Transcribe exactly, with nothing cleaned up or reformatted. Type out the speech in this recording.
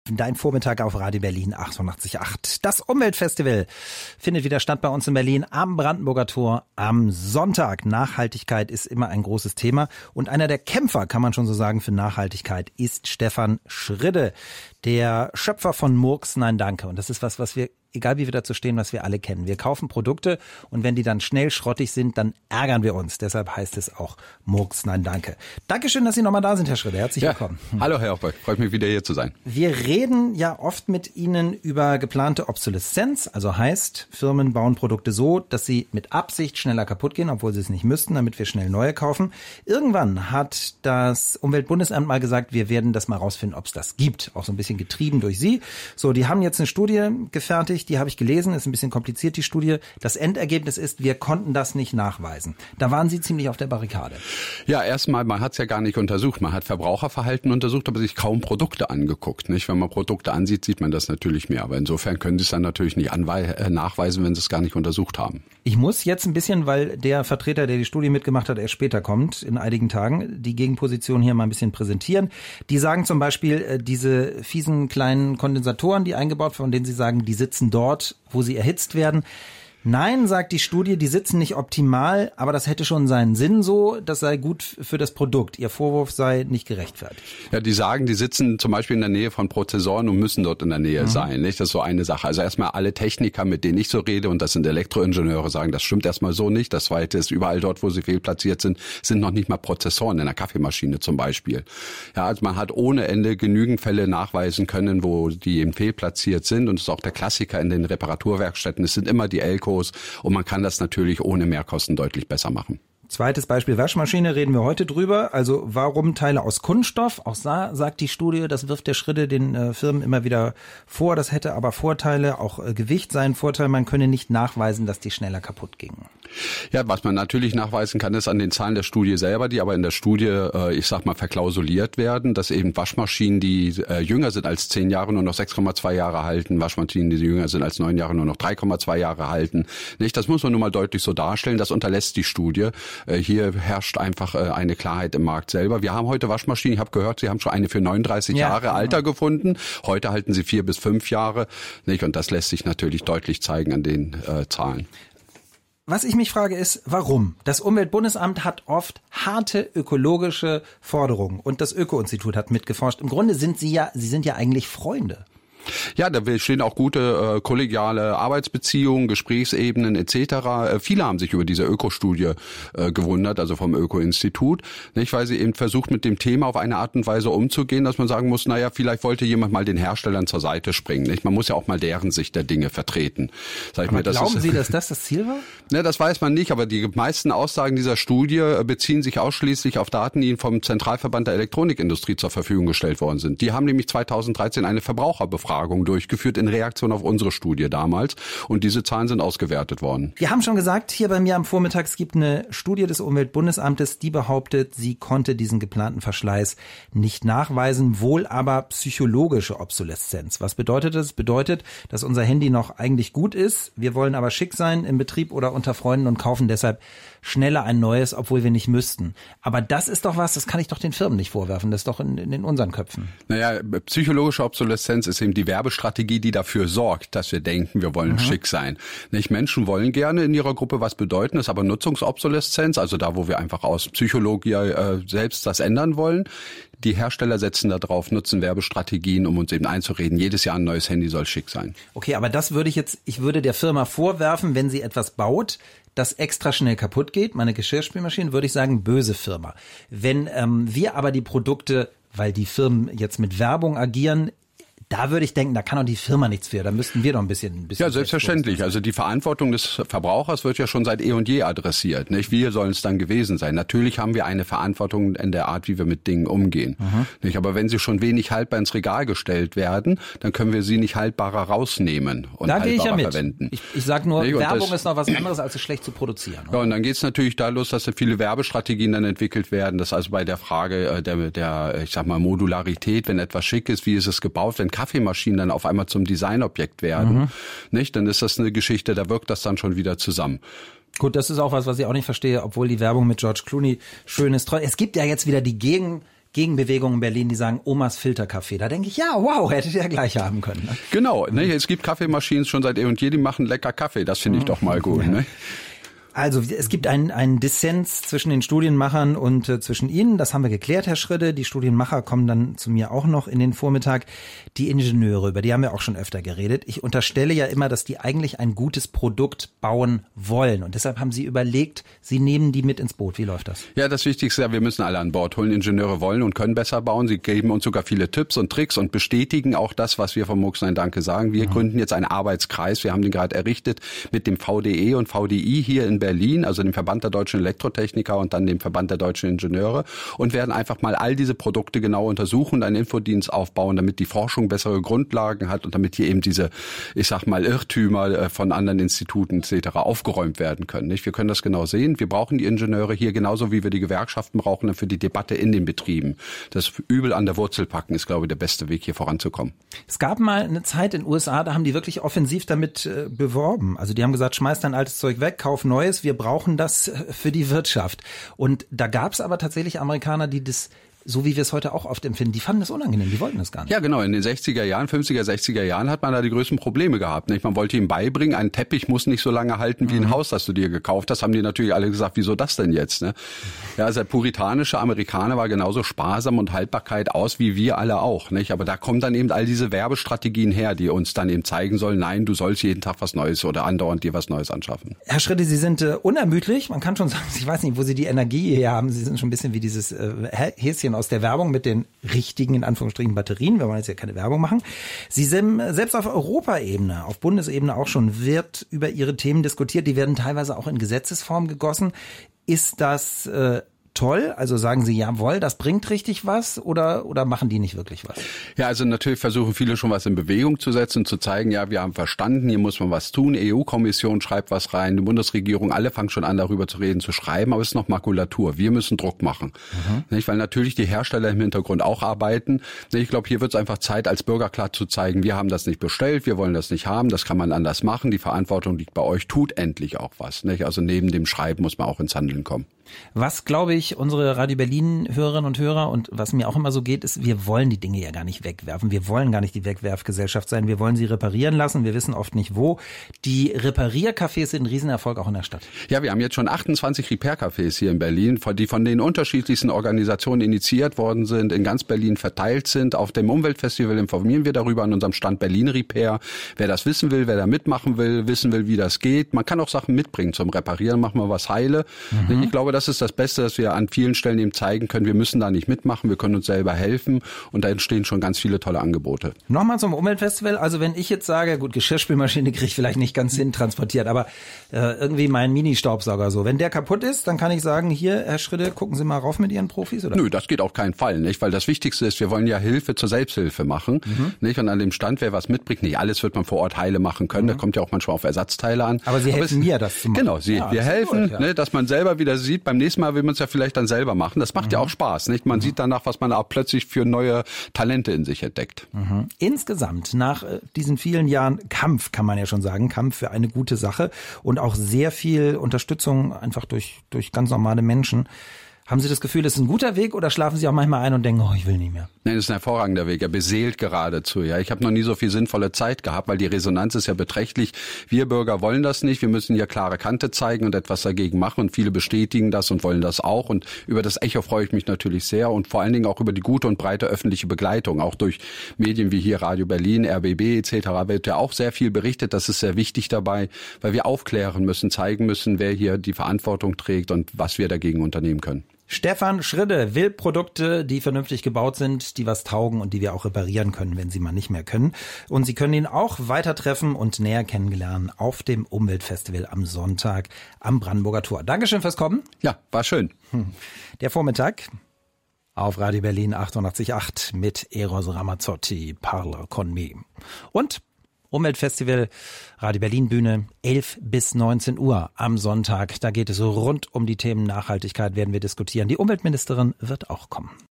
Dein Vormittag auf Radio Berlin achtundachtzig Komma acht. Das Umweltfestival findet wieder statt bei uns in Berlin am Brandenburger Tor am Sonntag. Nachhaltigkeit ist immer ein großes Thema und einer der Kämpfer, kann man schon so sagen, für Nachhaltigkeit ist Stefan Schridde, der Schöpfer von Murks Nein Danke. Und das ist was, was wir, egal wie wir dazu stehen, was wir alle kennen. Wir kaufen Produkte und wenn die dann schnell schrottig sind, dann ärgern wir uns. Deshalb heißt es auch Murks Nein Danke. Dankeschön, dass Sie nochmal da sind, Herr Schridde. Herzlich ja. willkommen. Hallo, Herr Hoppe. Freut mich, wieder hier zu sein. Wir reden ja oft mit Ihnen über geplante Obsoleszenz. Also heißt, Firmen bauen Produkte so, dass sie mit Absicht schneller kaputt gehen, obwohl sie es nicht müssten, damit wir schnell neue kaufen. Irgendwann hat das Umweltbundesamt mal gesagt, wir werden das mal rausfinden, ob es das gibt. Auch so ein bisschen getrieben durch Sie. So, die haben jetzt eine Studie gefertigt, die habe ich gelesen, ist ein bisschen kompliziert, die Studie. Das Endergebnis ist, wir konnten das nicht nachweisen. Da waren Sie ziemlich auf der Barrikade. Ja, erstmal, man hat es ja gar nicht untersucht. Man hat Verbraucherverhalten untersucht, aber sich kaum Produkte angeguckt. Nicht? Wenn man Produkte ansieht, sieht man das natürlich mehr. Aber insofern können Sie es dann natürlich nicht anwe- äh, nachweisen, wenn Sie es gar nicht untersucht haben. Ich muss jetzt ein bisschen, weil der Vertreter, der die Studie mitgemacht hat, erst später kommt, in einigen Tagen, die Gegenposition hier mal ein bisschen präsentieren. Die sagen zum Beispiel, äh, diese fiesen kleinen Kondensatoren, die eingebaut werden, von denen Sie sagen, die sitzen dort, wo sie erhitzt werden. Nein, sagt die Studie, die sitzen nicht optimal, aber das hätte schon seinen Sinn so, das sei gut für das Produkt. Ihr Vorwurf sei nicht gerechtfertigt. Ja, die sagen, die sitzen zum Beispiel in der Nähe von Prozessoren und müssen dort in der Nähe mhm. sein. Nicht? Das ist so eine Sache. Also erstmal alle Techniker, mit denen ich so rede, und das sind Elektroingenieure, sagen, das stimmt erstmal so nicht. Das Zweite ist, überall dort, wo sie fehlplatziert sind, sind noch nicht mal Prozessoren in der Kaffeemaschine zum Beispiel. Ja, also man hat ohne Ende genügend Fälle nachweisen können, wo die eben fehlplatziert sind. Und das ist auch der Klassiker in den Reparaturwerkstätten. Es sind immer die Elkos. Und man kann das natürlich ohne Mehrkosten deutlich besser machen. Zweites Beispiel Waschmaschine, reden wir heute drüber. Also warum Teile aus Kunststoff? Auch da sagt die Studie, das wirft der Schridde den äh, Firmen immer wieder vor. Das hätte aber Vorteile, auch äh, Gewicht sei ein Vorteil. Man könne nicht nachweisen, dass die schneller kaputt gingen. Ja, was man natürlich nachweisen kann, ist an den Zahlen der Studie selber, die aber in der Studie, äh, ich sag mal, verklausuliert werden, dass eben Waschmaschinen, die äh, jünger sind als zehn Jahre, nur noch sechs Komma zwei Jahre halten, Waschmaschinen, die jünger sind als neun Jahre, nur noch drei Komma zwei Jahre halten. Nicht? Das muss man nun mal deutlich so darstellen. Das unterlässt die Studie. Hier herrscht einfach eine Klarheit im Markt selber. Wir haben heute Waschmaschinen, ich habe gehört, Sie haben schon eine für neununddreißig ja, Jahre Alter genau. gefunden. Heute halten sie vier bis fünf Jahre. Nicht? Und das lässt sich natürlich deutlich zeigen an den äh, Zahlen. Was ich mich frage ist, warum? Das Umweltbundesamt hat oft harte ökologische Forderungen und das Öko-Institut hat mitgeforscht. Im Grunde sind Sie ja, Sie sind ja eigentlich Freunde. Ja, da stehen auch gute äh, kollegiale Arbeitsbeziehungen, Gesprächsebenen et cetera. Äh, viele haben sich über diese Ökostudie äh, gewundert, also vom Öko-Institut, nicht, weil sie eben versucht, mit dem Thema auf eine Art und Weise umzugehen, dass man sagen muss, naja, vielleicht wollte jemand mal den Herstellern zur Seite springen. Nicht? Man muss ja auch mal deren Sicht der Dinge vertreten. Sag ich aber mir, das glauben ist, Sie, dass das das Ziel war? Ne, das weiß man nicht, aber die meisten Aussagen dieser Studie beziehen sich ausschließlich auf Daten, die ihnen vom Zentralverband der Elektronikindustrie zur Verfügung gestellt worden sind. Die haben nämlich zweitausenddreizehn eine Verbraucherbefragung durchgeführt in Reaktion auf unsere Studie damals und diese Zahlen sind ausgewertet worden. Wir haben schon gesagt, hier bei mir am Vormittag, es gibt eine Studie des Umweltbundesamtes, die behauptet, sie konnte diesen geplanten Verschleiß nicht nachweisen, wohl aber psychologische Obsoleszenz. Was bedeutet das? Bedeutet, dass unser Handy noch eigentlich gut ist, wir wollen aber schick sein im Betrieb oder unter Freunden und kaufen deshalb schneller ein neues, obwohl wir nicht müssten. Aber das ist doch was, das kann ich doch den Firmen nicht vorwerfen, das ist doch in, in unseren Köpfen. Naja, psychologische Obsoleszenz ist eben die Werbestrategie, die dafür sorgt, dass wir denken, wir wollen mhm. schick sein. Nicht? Menschen wollen gerne in ihrer Gruppe was bedeuten, ist aber Nutzungsobsoleszenz, also da, wo wir einfach aus Psychologie äh, selbst das ändern wollen. Die Hersteller setzen da drauf, nutzen Werbestrategien, um uns eben einzureden, jedes Jahr ein neues Handy soll schick sein. Okay, aber das würde ich jetzt, ich würde der Firma vorwerfen, wenn sie etwas baut, das extra schnell kaputt geht, meine Geschirrspülmaschine, würde ich sagen, böse Firma. Wenn ähm, wir aber die Produkte, weil die Firmen jetzt mit Werbung agieren, da würde ich denken, da kann doch die Firma nichts für. Da müssten wir doch ein bisschen... Ein bisschen ja, selbstverständlich. Also die Verantwortung des Verbrauchers wird ja schon seit eh und je adressiert. Nicht? Wir sollen es dann gewesen sein. Natürlich haben wir eine Verantwortung in der Art, wie wir mit Dingen umgehen. Mhm. Nicht? Aber wenn sie schon wenig haltbar ins Regal gestellt werden, dann können wir sie nicht haltbarer rausnehmen und da haltbarer gehe ich ja mit. verwenden. Ich, ich sage nur, nicht? Werbung das, ist noch was anderes, als es schlecht zu produzieren. Oder? Ja, und dann geht es natürlich da los, dass da viele Werbestrategien dann entwickelt werden. Das also bei der Frage der, der, ich sag mal, Modularität, wenn etwas schick ist, wie ist es gebaut, wenn Kaffeemaschinen dann auf einmal zum Designobjekt werden, mhm. nicht? Dann ist das eine Geschichte, da wirkt das dann schon wieder zusammen. Gut, das ist auch was, was ich auch nicht verstehe, obwohl die Werbung mit George Clooney schön ist. Es gibt ja jetzt wieder die Gegen Gegenbewegungen in Berlin, die sagen, Omas Filterkaffee. Da denke ich, ja, wow, hättet ihr ja gleich haben können. Ne? Genau, ne, es gibt Kaffeemaschinen schon seit eh und je, die machen lecker Kaffee. Das finde ich doch mal gut. Ja. Ne? Also es gibt einen, einen Dissens zwischen den Studienmachern und äh, zwischen Ihnen. Das haben wir geklärt, Herr Schridde. Die Studienmacher kommen dann zu mir auch noch in den Vormittag. Die Ingenieure, über die haben wir auch schon öfter geredet. Ich unterstelle ja immer, dass die eigentlich ein gutes Produkt bauen wollen. Und deshalb haben Sie überlegt, Sie nehmen die mit ins Boot. Wie läuft das? Ja, das Wichtigste ist ja, wir müssen alle an Bord holen. Ingenieure wollen und können besser bauen. Sie geben uns sogar viele Tipps und Tricks und bestätigen auch das, was wir vom Mux Nein Danke sagen. Wir mhm. gründen jetzt einen Arbeitskreis. Wir haben den gerade errichtet mit dem V D E und V D I hier in Berlin, also dem Verband der deutschen Elektrotechniker und dann dem Verband der deutschen Ingenieure, und werden einfach mal all diese Produkte genau untersuchen und einen Infodienst aufbauen, damit die Forschung bessere Grundlagen hat und damit hier eben diese, ich sag mal, Irrtümer von anderen Instituten et cetera aufgeräumt werden können. Nicht? Wir können das genau sehen. Wir brauchen die Ingenieure hier genauso, wie wir die Gewerkschaften brauchen für die Debatte in den Betrieben. Das Übel an der Wurzel packen ist, glaube ich, der beste Weg, hier voranzukommen. Es gab mal eine Zeit in den U S A, da haben die wirklich offensiv damit äh, beworben. Also die haben gesagt, schmeiß dein altes Zeug weg, kauf Neues, wir brauchen das für die Wirtschaft. Und da gab es aber tatsächlich Amerikaner, die das, so wie wir es heute auch oft empfinden, die fanden das unangenehm, die wollten das gar nicht. Ja, genau. In den sechziger Jahren, fünfziger, sechziger Jahren hat man da die größten Probleme gehabt. Nicht? Man wollte ihm beibringen, ein Teppich muss nicht so lange halten wie ein mhm. Haus, das du dir gekauft hast. Haben die natürlich alle gesagt, wieso das denn jetzt? Ne? Ja, also der puritanische Amerikaner war genauso sparsam und Haltbarkeit aus wie wir alle auch. Nicht? Aber da kommen dann eben all diese Werbestrategien her, die uns dann eben zeigen sollen, nein, du sollst jeden Tag was Neues oder andauernd dir was Neues anschaffen. Herr Schridde, Sie sind äh, unermüdlich. Man kann schon sagen, ich weiß nicht, wo Sie die Energie her haben. Sie sind schon ein bisschen wie dieses äh, Häschen aus der Werbung mit den richtigen, in Anführungsstrichen, Batterien. Wir wollen jetzt ja keine Werbung machen. Sie sind selbst auf Europaebene, auf Bundesebene auch schon, wird über Ihre Themen diskutiert. Die werden teilweise auch in Gesetzesform gegossen. Ist das äh, toll? Also sagen Sie, jawohl, das bringt richtig was, oder oder machen die nicht wirklich was? Ja, also natürlich versuchen viele schon was in Bewegung zu setzen, zu zeigen, ja, wir haben verstanden, hier muss man was tun. E U-Kommission schreibt was rein, die Bundesregierung, alle fangen schon an, darüber zu reden, zu schreiben, aber es ist noch Makulatur. Wir müssen Druck machen. Mhm. Nicht? Weil natürlich die Hersteller im Hintergrund auch arbeiten. Ich glaube, hier wird es einfach Zeit, als Bürger klar zu zeigen, wir haben das nicht bestellt, wir wollen das nicht haben, das kann man anders machen, die Verantwortung liegt bei euch, tut endlich auch was. Nicht? Also neben dem Schreiben muss man auch ins Handeln kommen. Was, glaube ich, unsere Radio Berlin-Hörerinnen und Hörer, und was mir auch immer so geht, ist, wir wollen die Dinge ja gar nicht wegwerfen. Wir wollen gar nicht die Wegwerfgesellschaft sein. Wir wollen sie reparieren lassen. Wir wissen oft nicht wo. Die Repariercafés sind ein Riesenerfolg auch in der Stadt. Ja, wir haben jetzt schon achtundzwanzig Repair-Cafés hier in Berlin, die von den unterschiedlichsten Organisationen initiiert worden sind, in ganz Berlin verteilt sind. Auf dem Umweltfestival informieren wir darüber an unserem Stand Berlin Repair. Wer das wissen will, wer da mitmachen will, wissen will, wie das geht. Man kann auch Sachen mitbringen zum Reparieren. Machen wir was heile. Mhm. Ich glaube, das ist das Beste, dass wir an vielen Stellen eben zeigen können, wir müssen da nicht mitmachen, wir können uns selber helfen, und da entstehen schon ganz viele tolle Angebote. Nochmal zum Umweltfestival, also wenn ich jetzt sage, gut, Geschirrspülmaschine kriege ich vielleicht nicht ganz hin transportiert, aber äh, irgendwie mein Mini-Staubsauger so, wenn der kaputt ist, dann kann ich sagen, hier, Herr Schridde, gucken Sie mal rauf mit Ihren Profis, oder? Nö, das geht auf keinen Fall, nicht, weil das Wichtigste ist, wir wollen ja Hilfe zur Selbsthilfe machen, mhm. nicht, und an dem Stand, wer was mitbringt, nicht alles wird man vor Ort heile machen können, mhm. da kommt ja auch manchmal auf Ersatzteile an. Aber Sie aber helfen es, mir, das zu machen. Genau, Sie, ja, wir helfen, gut, ja. ne, dass man selber wieder sieht, beim nächsten Mal will man es ja vielleicht dann selber machen. Das macht mhm. ja auch Spaß, nicht? Man mhm. sieht danach, was man auch plötzlich für neue Talente in sich entdeckt. Mhm. Insgesamt, nach äh, diesen vielen Jahren Kampf, kann man ja schon sagen, Kampf für eine gute Sache und auch sehr viel Unterstützung einfach durch, durch ganz normale Menschen. Haben Sie das Gefühl, das ist ein guter Weg, oder schlafen Sie auch manchmal ein und denken, oh, ich will nicht mehr? Nein, das ist ein hervorragender Weg. Er beseelt geradezu. Ja, ich habe noch nie so viel sinnvolle Zeit gehabt, weil die Resonanz ist ja beträchtlich. Wir Bürger wollen das nicht. Wir müssen ja klare Kante zeigen und etwas dagegen machen. Und viele bestätigen das und wollen das auch. Und über das Echo freue ich mich natürlich sehr. Und vor allen Dingen auch über die gute und breite öffentliche Begleitung. Auch durch Medien wie hier Radio Berlin, R B B et cetera wird ja auch sehr viel berichtet. Das ist sehr wichtig dabei, weil wir aufklären müssen, zeigen müssen, wer hier die Verantwortung trägt und was wir dagegen unternehmen können. Stefan Schridde will Produkte, die vernünftig gebaut sind, die was taugen und die wir auch reparieren können, wenn sie mal nicht mehr können. Und Sie können ihn auch weiter treffen und näher kennenlernen auf dem Umweltfestival am Sonntag am Brandenburger Tor. Dankeschön fürs Kommen. Ja, war schön. Der Vormittag auf Radio Berlin achtundachtzig Komma acht mit Eros Ramazzotti, Parle con me. Und Umweltfestival, Radio Berlin Bühne, elf bis neunzehn Uhr am Sonntag. Da geht es rund um die Themen Nachhaltigkeit, werden wir diskutieren. Die Umweltministerin wird auch kommen.